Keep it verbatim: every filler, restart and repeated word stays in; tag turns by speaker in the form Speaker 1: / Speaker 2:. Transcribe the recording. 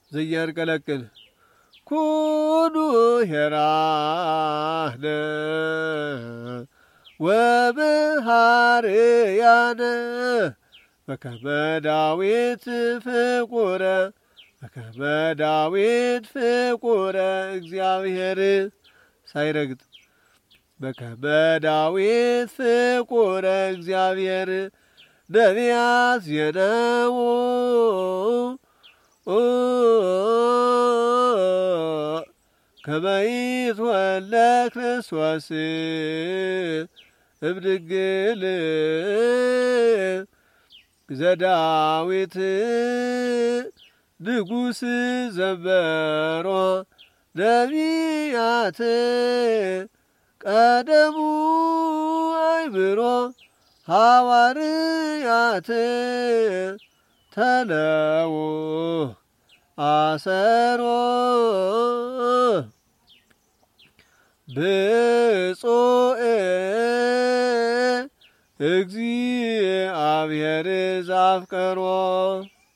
Speaker 1: ዘያርቀለቅል ኩኑ ሄራነ ወብሃርያነ በከመ ዳዊት ፍቁረ በከመ ዳዊት ፍቁረ እግዚአብሔር ሳይረግጥ በከመ ዳዊት ፍቁረ እግዚአብሔር ነቢያት ዜነው ከመ ይትወለድ ክርስቶስ እምድንግል ዘዳዊት ንጉሥ ዘመሮ ነቢያት ቀደሙ አይምሮ ሐዋርያት ተለው አሰሮ ብፁዕ እግዚአብሔር ዘአፍቀሮ